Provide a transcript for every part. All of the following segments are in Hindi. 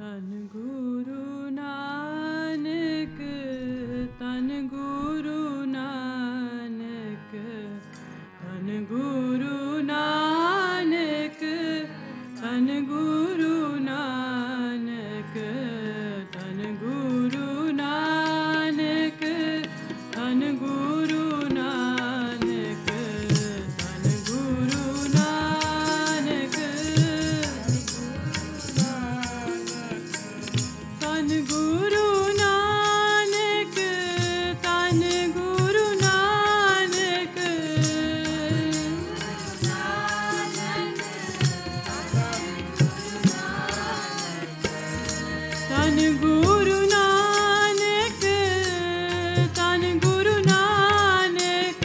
तन गुरु नानक, तन गुरु नानक, तन गुरु नानक, तन गुरु नानक, तन गुरु नानक, तन गुरु नानक, तन गुरु नानक, तन गुरु नानक, तन गुरु नानक, तन गुरु नानक, तन गुरु नानक,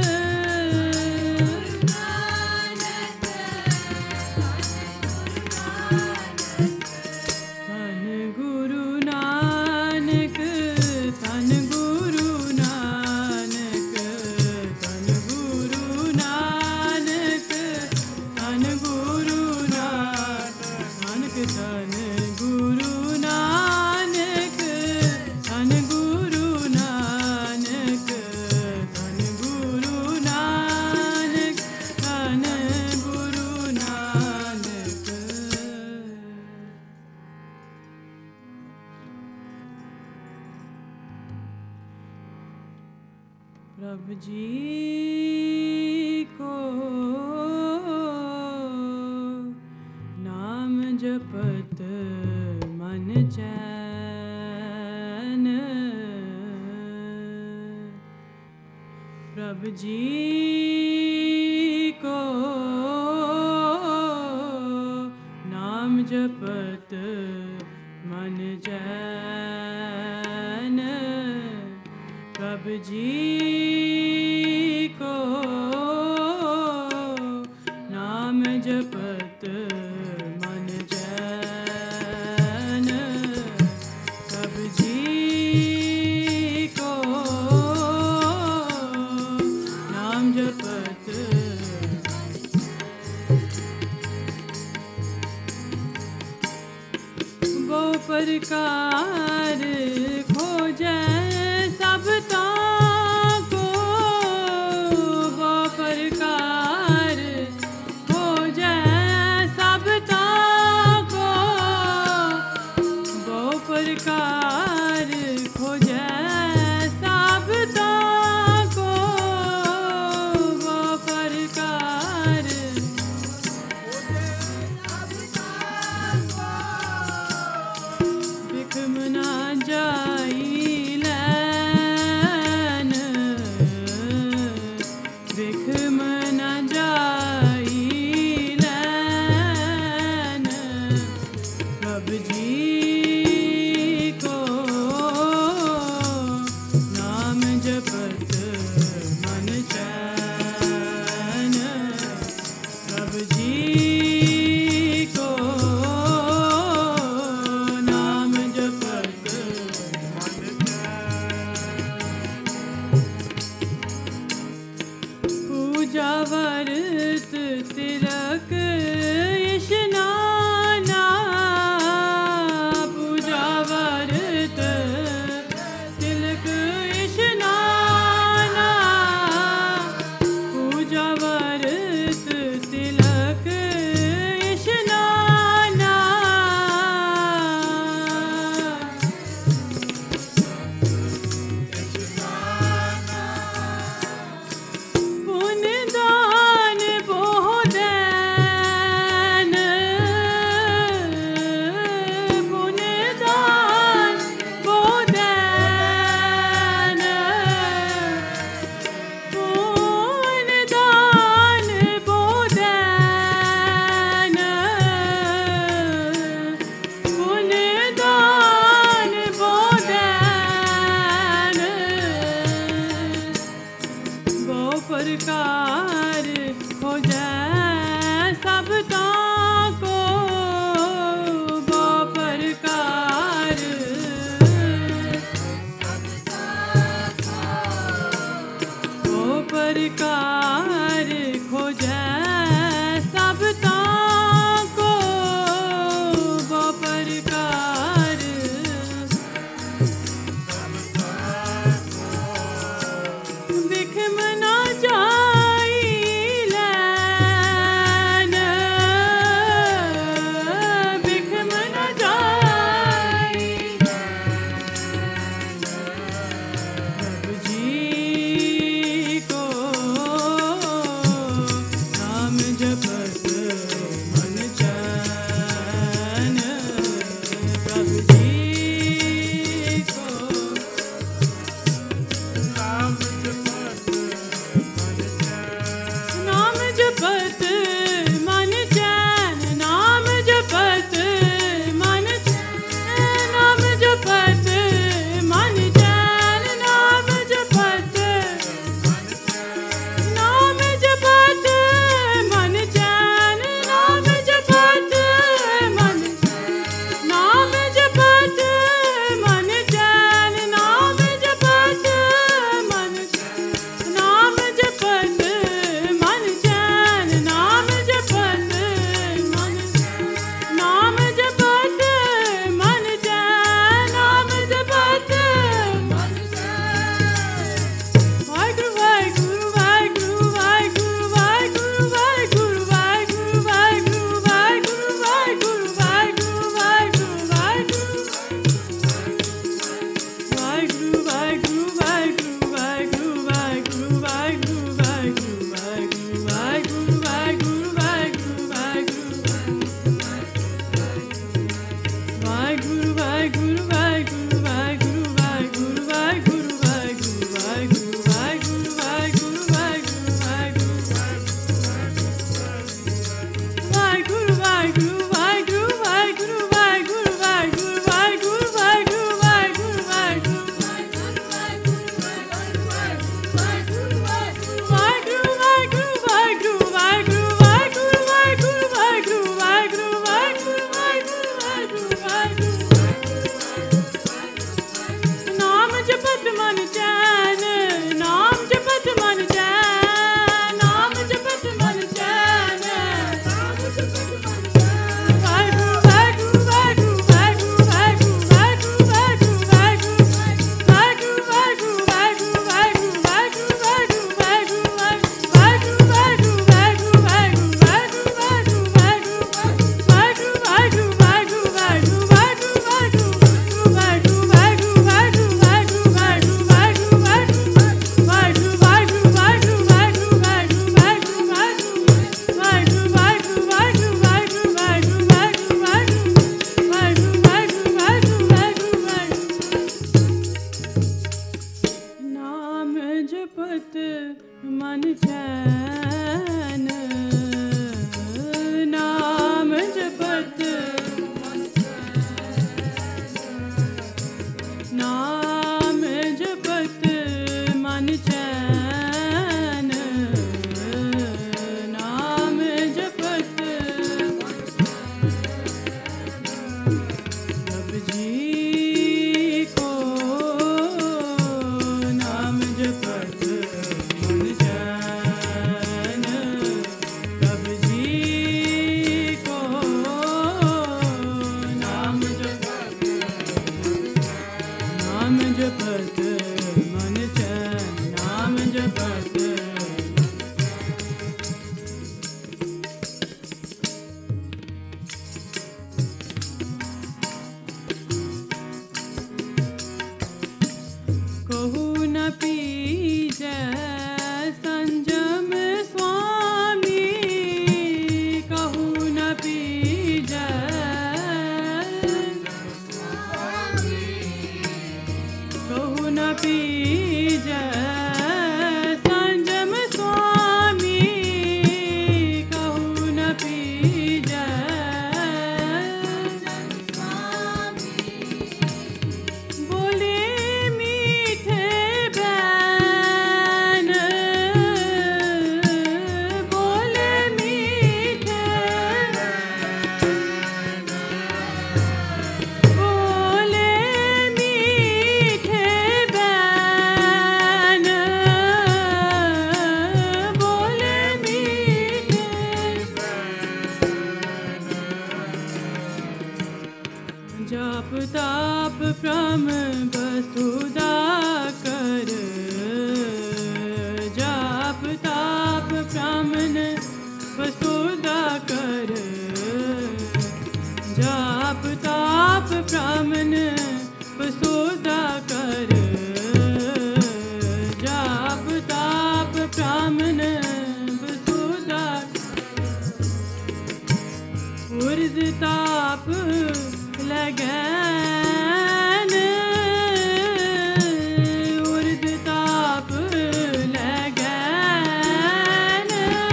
तन गुरु नानक, तन गुरु नानक, तन गुरु नानक, तन गुरु नानक, तन गुरु नानक, तन गुरु नानक, तन गुरु नानक, तन गुरु नानक। प्रभु जी को नाम जपत मन चैन, प्रभु जी को नाम जपत मन चैन, प्रभु जी को नाम जपत मन चैन, प्रभु जी को नाम जपत। वो प्रकार खोजै सब ताको, वो प्रकार खोजै सब ताको, वो प्रकार खोजै सब ताको, वो प्रकार बिखम ना जाई लै, जाप ताप प्रम वसुधा कर, जाप ताप प्रमन वसुधा कर, जाप ताप प्रमन वसुधा कर, जाप ताप प्रमन वसुधा। उर्द ताप लगैन, उर्द ताप लगैन,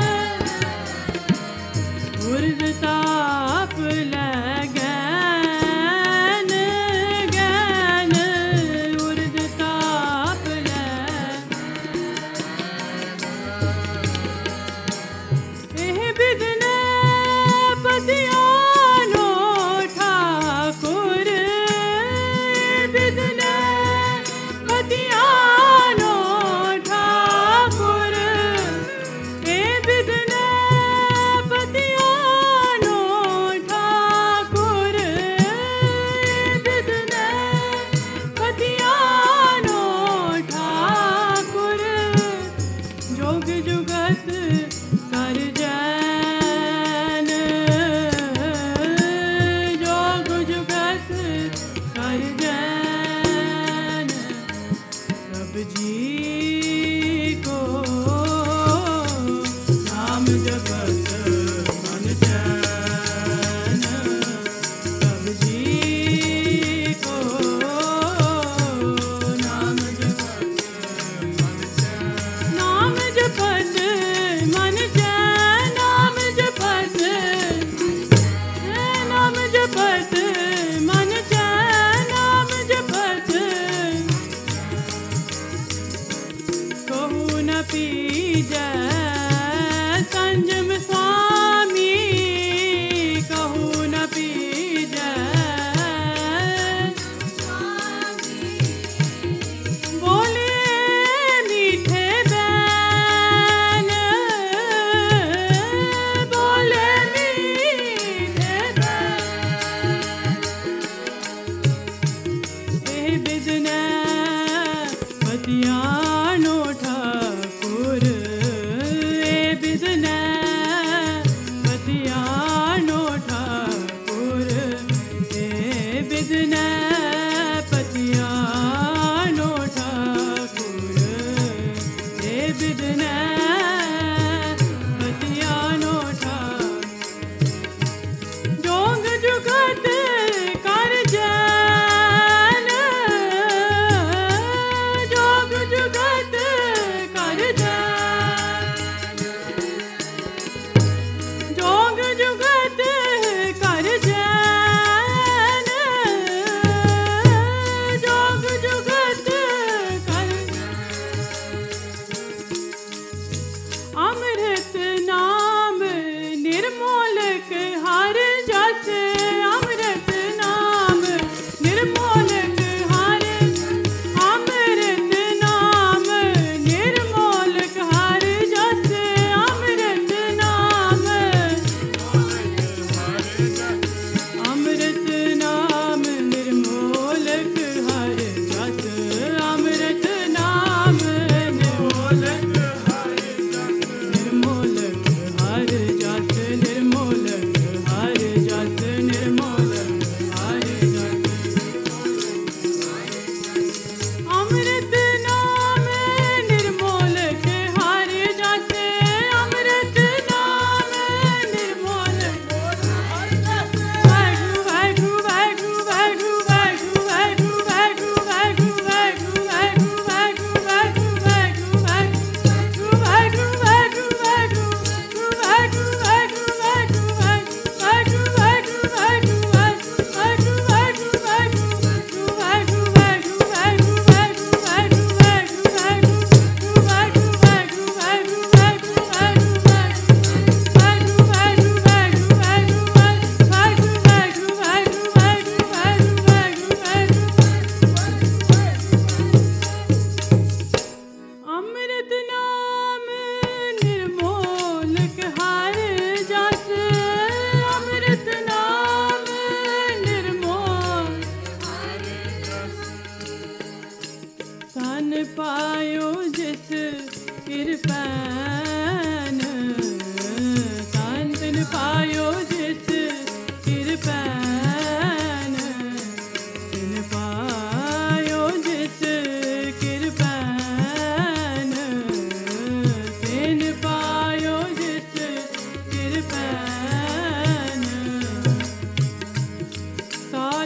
उर्द ताप लगैन गैन, उर्द ताप एह बिदने पतियानो ठाकुर,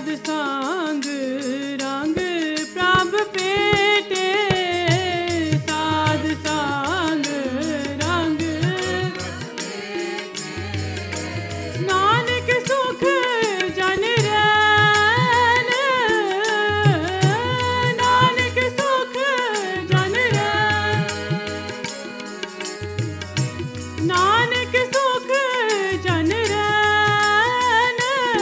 साध सांग रंग प्रभ पेटे साध सांग रंग नानक सुख जन रैन नानक सुख जन रैन नानक सुख जन रैन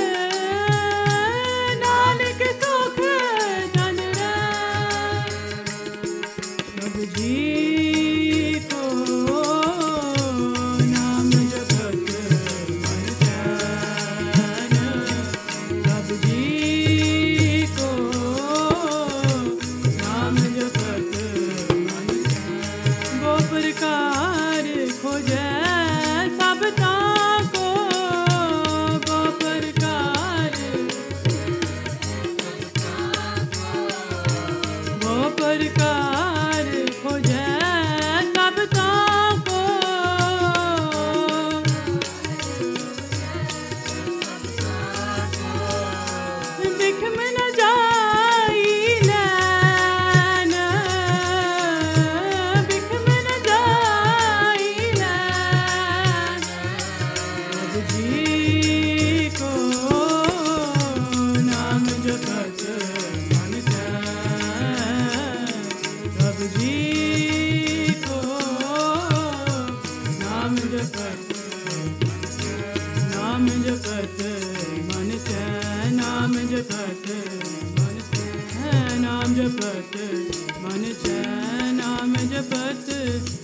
नानक सुख जन रैन सब जी को नाम जपत मन चैन सब जी को नाम जपत मन चैन वो प्रकार खोजै सब ताको वो प्रकार खोजै सब ताको बिखम न जाई नैन बिखम न जाई नैन सब जी को नाम जपत मन चैन सब जी को नाम जपत मन चैन नाम जपत मन चैन नाम जपत मन चैन नाम जपत